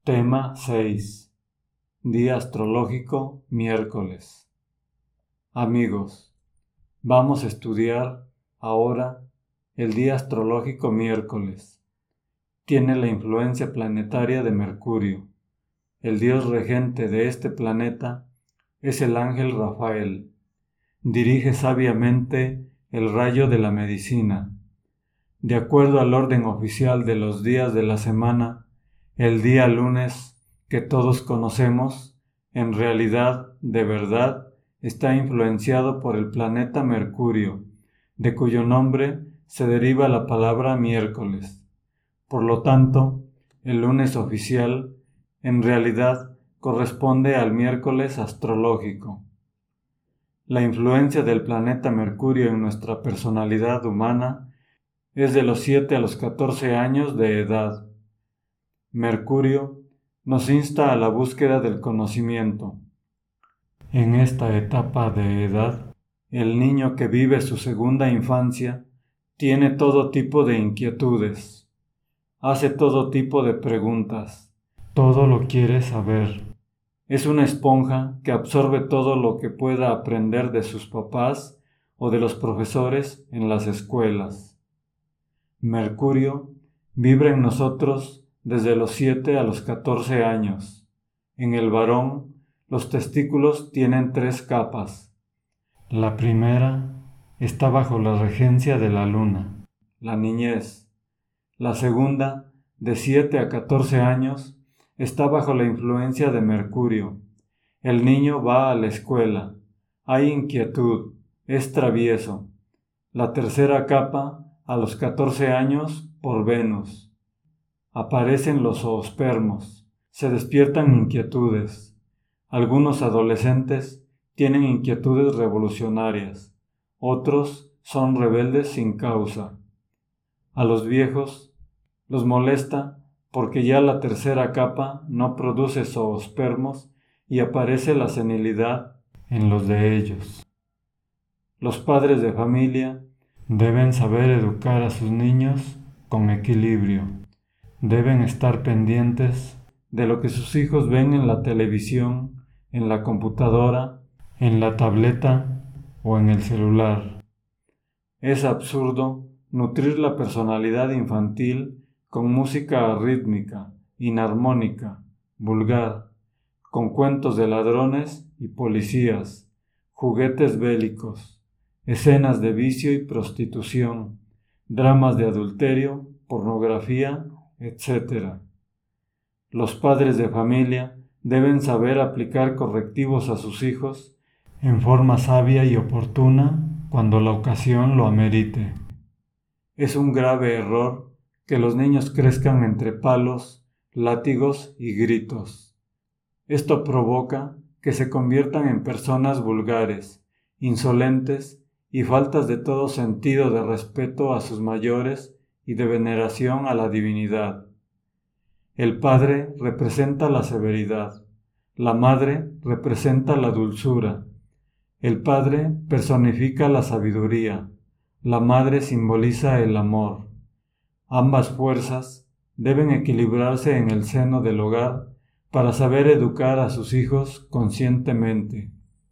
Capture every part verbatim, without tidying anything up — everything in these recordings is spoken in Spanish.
Tema seis. Día astrológico miércoles. Amigos, vamos a estudiar ahora el día astrológico miércoles. Tiene la influencia planetaria de Mercurio. El dios regente de este planeta es el ángel Rafael. Dirige sabiamente el rayo de la medicina. De acuerdo al orden oficial de los días de la semana, el día lunes que todos conocemos, en realidad, de verdad, está influenciado por el planeta Mercurio, de cuyo nombre se deriva la palabra miércoles. Por lo tanto, el lunes oficial, en realidad, corresponde al miércoles astrológico. La influencia del planeta Mercurio en nuestra personalidad humana es de los siete a los catorce años de edad. Mercurio nos insta a la búsqueda del conocimiento. En esta etapa de edad, el niño que vive su segunda infancia tiene todo tipo de inquietudes, hace todo tipo de preguntas, todo lo quiere saber. Es una esponja que absorbe todo lo que pueda aprender de sus papás o de los profesores en las escuelas. Mercurio vibra en nosotros desde los siete a los catorce años. En el varón, los testículos tienen tres capas. La primera está bajo la regencia de la luna, la niñez. La segunda, de siete a catorce años, está bajo la influencia de Mercurio. El niño va a la escuela, hay inquietud, es travieso. La tercera capa, a los catorce años, por Venus. Aparecen los zoospermos, se despiertan inquietudes. Algunos adolescentes tienen inquietudes revolucionarias, otros son rebeldes sin causa. A los viejos los molesta porque ya la tercera capa no produce zoospermos y aparece la senilidad en los de ellos. Los padres de familia deben saber educar a sus niños con equilibrio. Deben estar pendientes de lo que sus hijos ven en la televisión, en la computadora, en la tableta o en el celular. Es absurdo nutrir la personalidad infantil con música rítmica, inarmónica, vulgar, con cuentos de ladrones y policías, juguetes bélicos, escenas de vicio y prostitución, dramas de adulterio, pornografía, etcétera. Los padres de familia deben saber aplicar correctivos a sus hijos en forma sabia y oportuna cuando la ocasión lo amerite. Es un grave error que los niños crezcan entre palos, látigos y gritos. Esto provoca que se conviertan en personas vulgares, insolentes y faltas de todo sentido de respeto a sus mayores y de veneración a la divinidad. El padre representa la severidad, la madre representa la dulzura, el padre personifica la sabiduría, la madre simboliza el amor. Ambas fuerzas deben equilibrarse en el seno del hogar para saber educar a sus hijos conscientemente.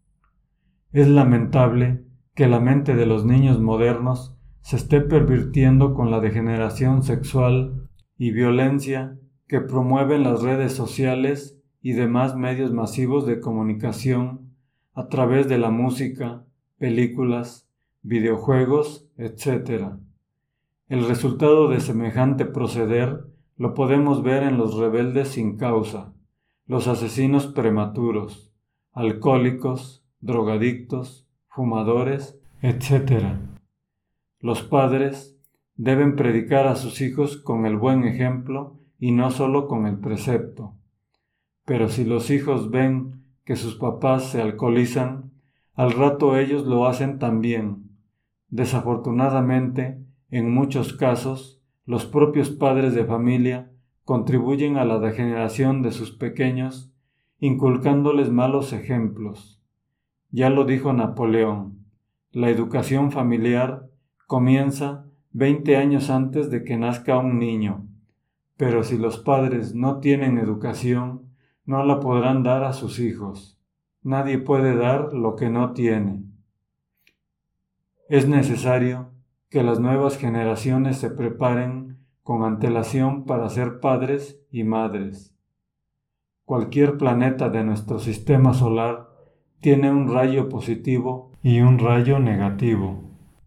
Es lamentable que la mente de los niños modernos se esté pervirtiendo con la degeneración sexual y violencia que promueven las redes sociales y demás medios masivos de comunicación a través de la música, películas, videojuegos, etcétera. El resultado de semejante proceder lo podemos ver en los rebeldes sin causa, los asesinos prematuros, alcohólicos, drogadictos, fumadores, etcétera. Los padres deben predicar a sus hijos con el buen ejemplo y no solo con el precepto. Pero si los hijos ven que sus papás se alcoholizan, al rato ellos lo hacen también. Desafortunadamente, en muchos casos, los propios padres de familia contribuyen a la degeneración de sus pequeños, inculcándoles malos ejemplos. Ya lo dijo Napoleón, la educación familiar comienza veinte años antes de que nazca un niño, Pero si los padres no tienen educación, no la podrán dar a sus hijos. Nadie puede dar lo que no tiene. Es necesario que las nuevas generaciones se preparen con antelación para ser padres y madres. Cualquier planeta de nuestro sistema solar tiene un rayo positivo y un rayo negativo.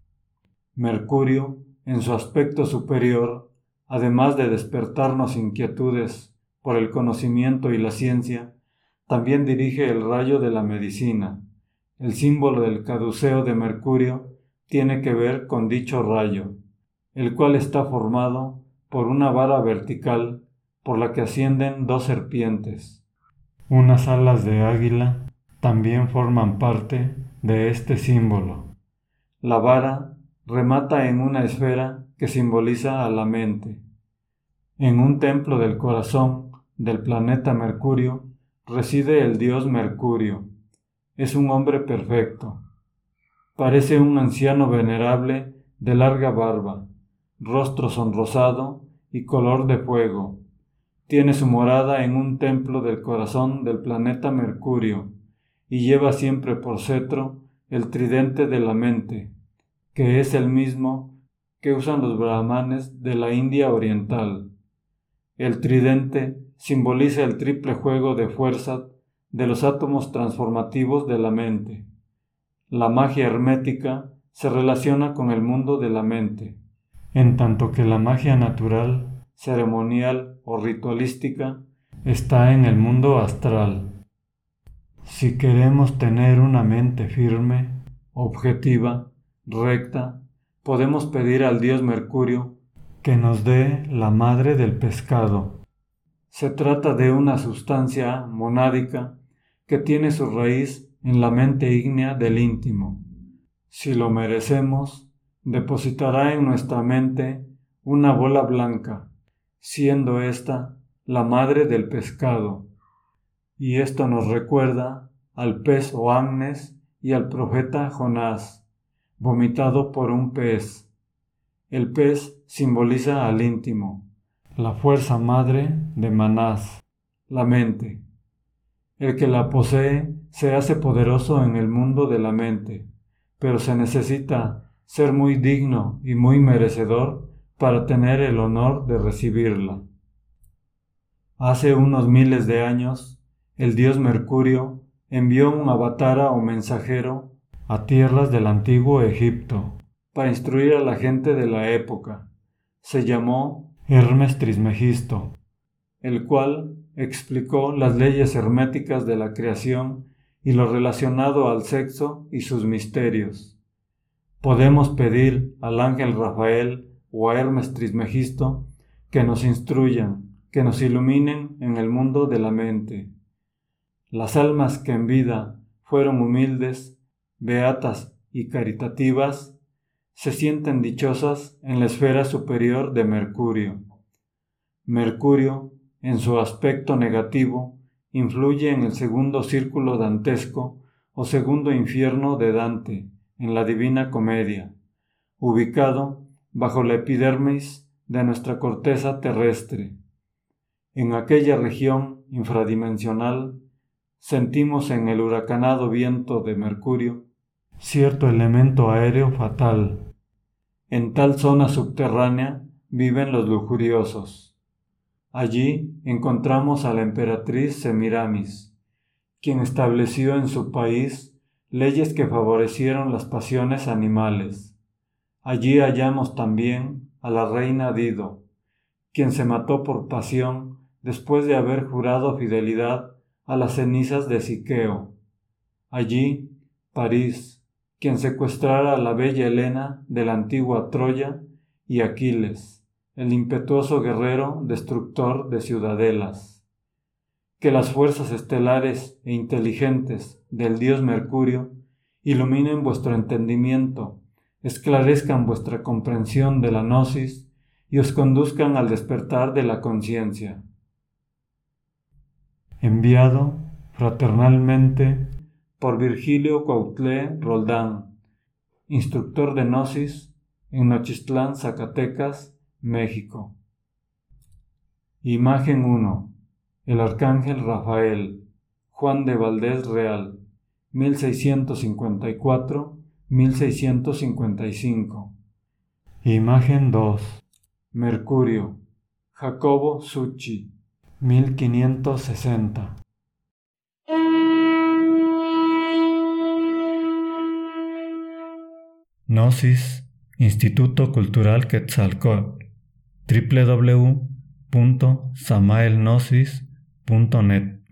Mercurio, en su aspecto superior, además de despertarnos inquietudes por el conocimiento y la ciencia, también dirige el rayo de la medicina. El símbolo del caduceo de Mercurio tiene que ver con dicho rayo, el cual está formado por una vara vertical por la que ascienden dos serpientes. Unas alas de águila también forman parte de este símbolo. La vara remata en una esfera que simboliza a la mente. En un templo del corazón del planeta Mercurio reside el dios Mercurio. Es un hombre perfecto. Parece un anciano venerable de larga barba, rostro sonrosado y color de fuego. Tiene su morada en un templo del corazón del planeta Mercurio y lleva siempre por cetro el tridente de la mente, que es el mismo que usan los brahmanes de la India oriental. El tridente simboliza el triple juego de fuerza de los átomos transformativos de la mente. La magia hermética se relaciona con el mundo de la mente, en tanto que la magia natural, ceremonial o ritualística está en el mundo astral. Si queremos tener una mente firme, objetiva, recta, podemos pedir al dios Mercurio que nos dé la madre del pescado. Se trata de una sustancia monádica que tiene su raíz en la mente ígnea del íntimo. Si lo merecemos, depositará en nuestra mente una bola blanca, siendo ésta la madre del pescado. Y esto nos recuerda al pez Oannes y al profeta Jonás, vomitado por un pez. El pez simboliza al íntimo, la fuerza madre de Manás, la mente. El que la posee se hace poderoso en el mundo de la mente, pero se necesita ser muy digno y muy merecedor para tener el honor de recibirla. Hace unos miles de años, el dios Mercurio envió un avatara o mensajero a tierras del antiguo Egipto para instruir a la gente de la época. Se llamó Hermes Trismegisto, el cual explicó las leyes herméticas de la creación y lo relacionado al sexo y sus misterios. Podemos pedir al ángel Rafael o a Hermes Trismegisto que nos instruyan, que nos iluminen en el mundo de la mente. Las almas que en vida fueron humildes, beatas y caritativas, se sienten dichosas en la esfera superior de Mercurio. Mercurio, en su aspecto negativo, influye en el segundo círculo dantesco o segundo infierno de Dante, en la Divina Comedia, ubicado bajo la epidermis de nuestra corteza terrestre. En aquella región infradimensional, sentimos en el huracanado viento de Mercurio cierto elemento aéreo fatal. En tal zona subterránea viven los lujuriosos. Allí encontramos a la emperatriz Semiramis, quien estableció en su país leyes que favorecieron las pasiones animales. Allí hallamos también a la reina Dido, quien se mató por pasión después de haber jurado fidelidad a las cenizas de Siqueo. Allí, París, quien secuestrara a la bella Helena de la antigua Troya, y Aquiles, el impetuoso guerrero destructor de ciudadelas. Que las fuerzas estelares e inteligentes del dios Mercurio iluminen vuestro entendimiento, esclarezcan vuestra comprensión de la gnosis y os conduzcan al despertar de la conciencia. Enviado fraternalmente por Virgilio Cuautlé Roldán, instructor de Gnosis en Nochistlán, Zacatecas, México. Imagen uno. El Arcángel Rafael, Juan de Valdés Real, mil seiscientos cincuenta y cuatro a mil seiscientos cincuenta y cinco. Imagen dos. Mercurio, Jacobo Zucchi, mil quinientos sesenta. Gnosis, Instituto Cultural Quetzalcóatl, w w w punto samael gnosis punto net.